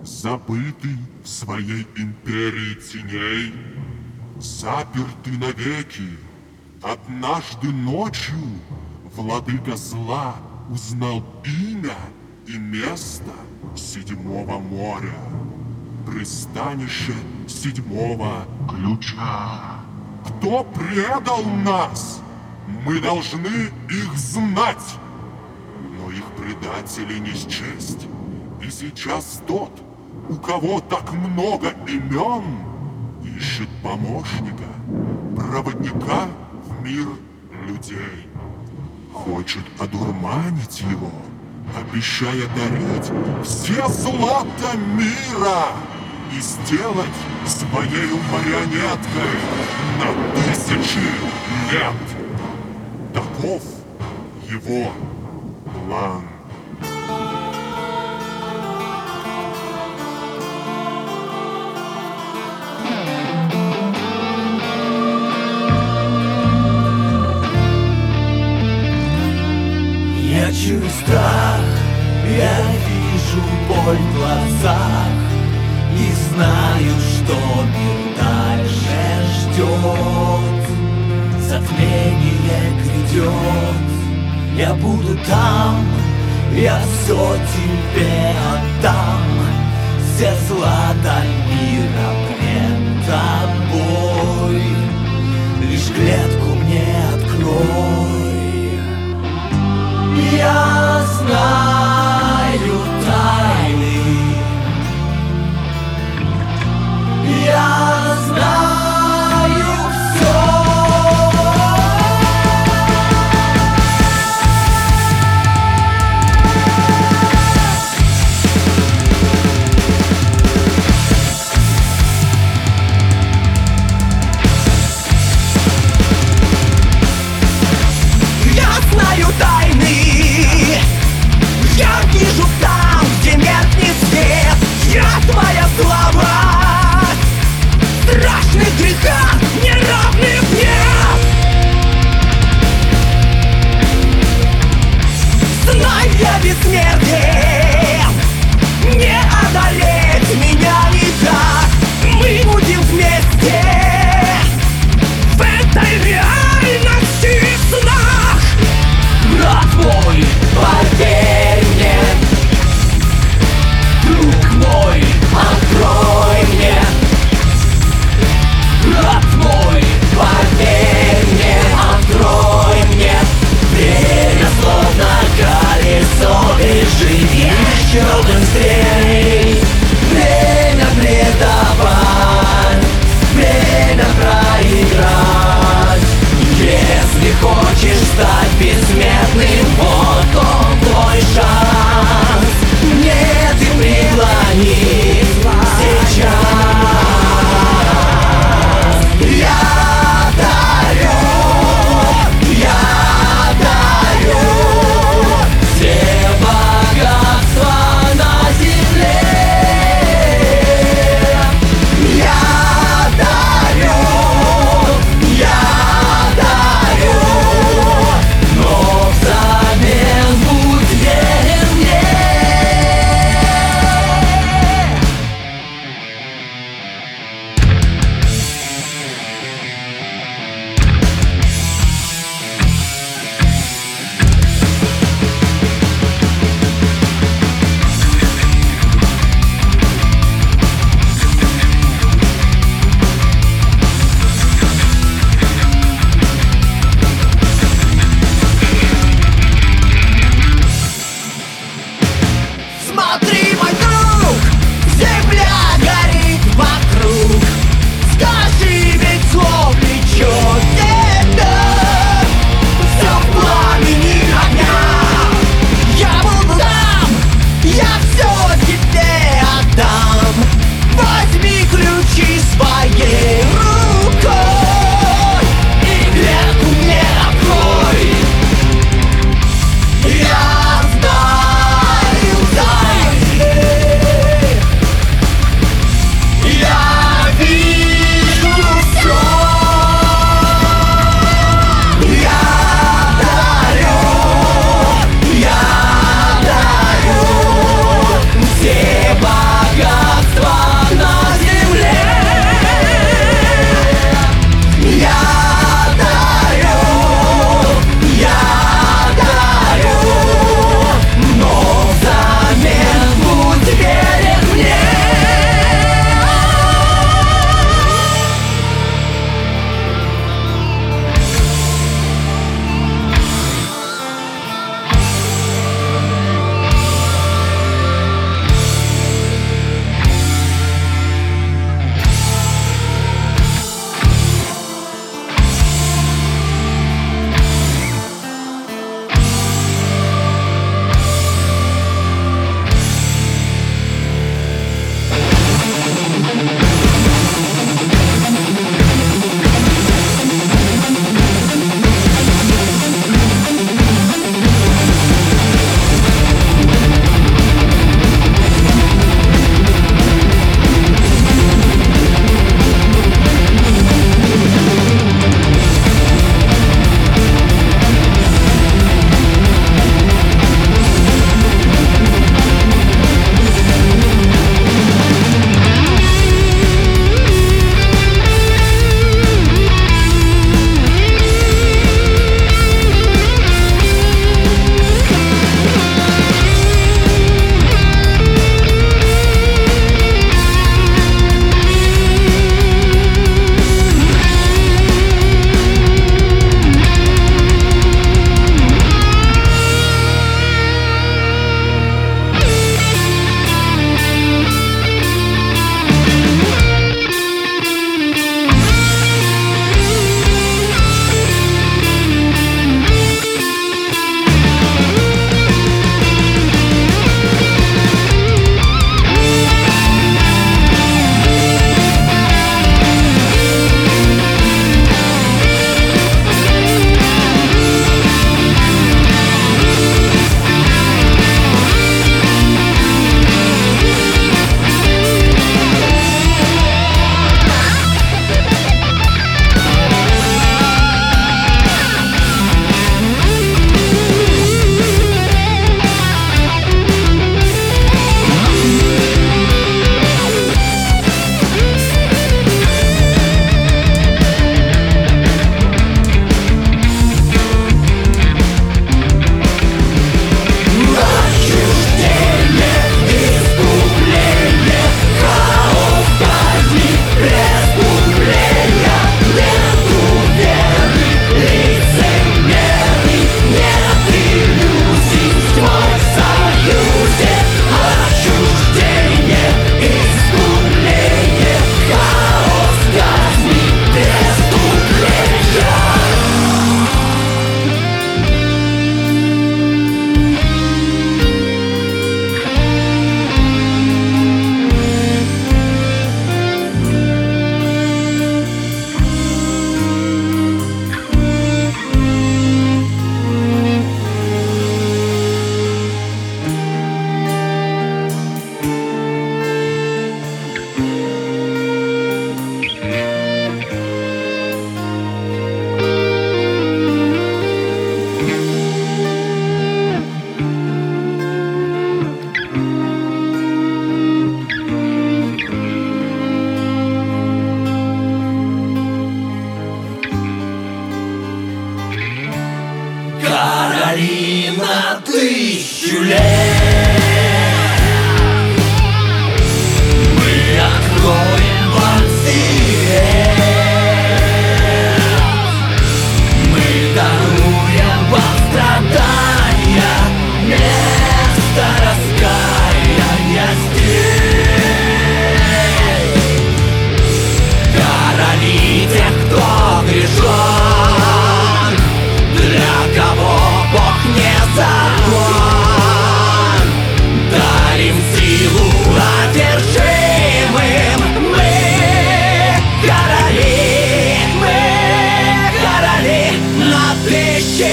Забытый в своей империи теней, запертый навеки. Однажды ночью владыка зла узнал имя и место Седьмого моря. Пристанище Седьмого ключа. Кто предал нас? Мы должны их знать. Но их предатели не счесть. И сейчас тот, у кого так много имен, ищет помощника, проводника в мир людей. Хочет одурманить его, обещая дарить все злато мира и сделать своей марионеткой на 1000 лет. Таков его план. Я чую страх, я вижу боль в глазах и знаю, что мир дальше ждет. Затмение грядет, я буду там, я все тебе отдам. Все злато мира пред тобой, лишь клетку мне открой. Я знаю тайны, я знаю все. 1000 лет. Мы откроем вам свет, мы даруем вам страдания, место раскаяния здесь. Короли тех, кто грешен, для кого Бог не закон. Дарим силу одержимым. Мы короли на 1000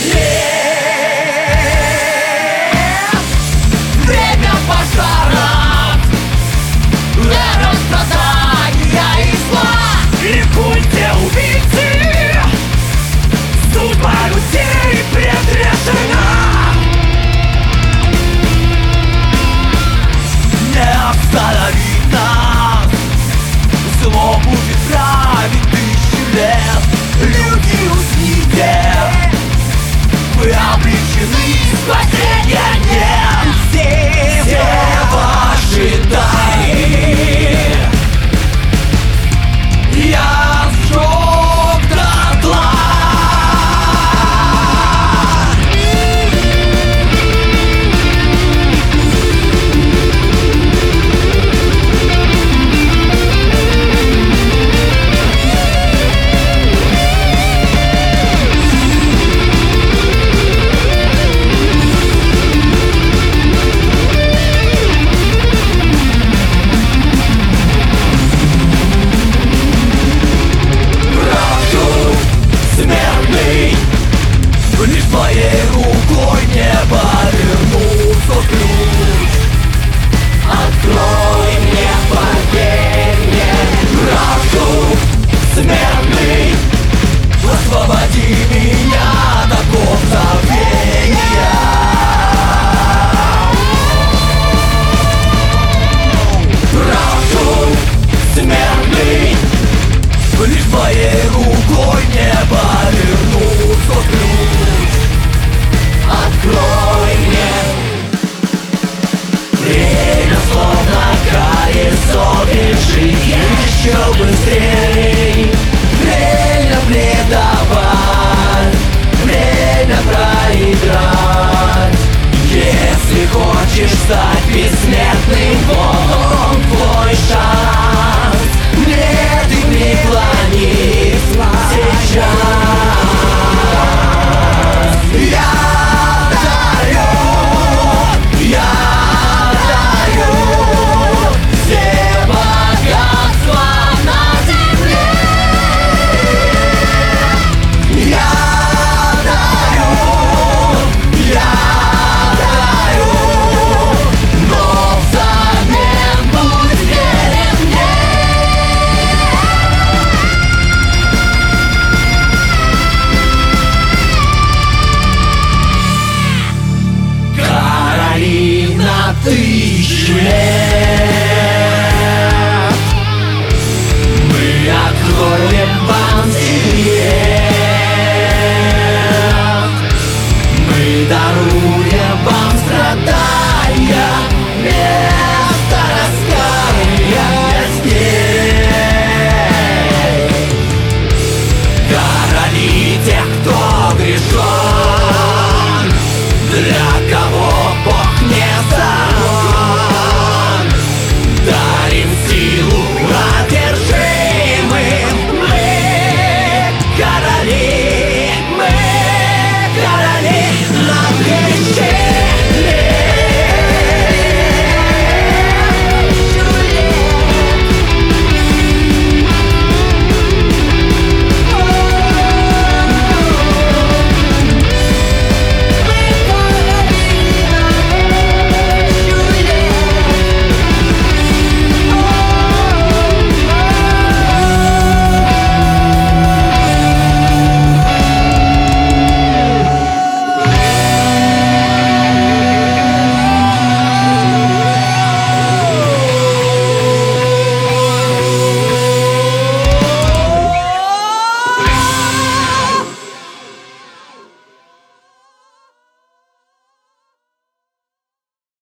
лет. Время пожаров, эра страдания и зла. Ликуйте, убийцы, судьба людей предрешена. Не остановить нас, зло будет править 1000 лет. Люди, узните, вы обречены, спасения нет. Все ваши тайны я сжег дотла. Лишь твоей рукой не повернулся ключ. Открой мне, поверь мне, прошу, смертный, освободи меня от оков забвения. Прошу, смертный, лишь твоей рукой не повернулся ключ. Открой мне. Время словно колесо бежит еще быстрей. Время предавать, время проиграть. Если хочешь стать бессмертным, вот он твой шанс. Нет, и преклонись сейчас. Я дарю все богатства на земле. Я дарю, но взамен будь верен мне. Короли на 1000 лет. Мы откроем вам свет, мы даруем вам страдания.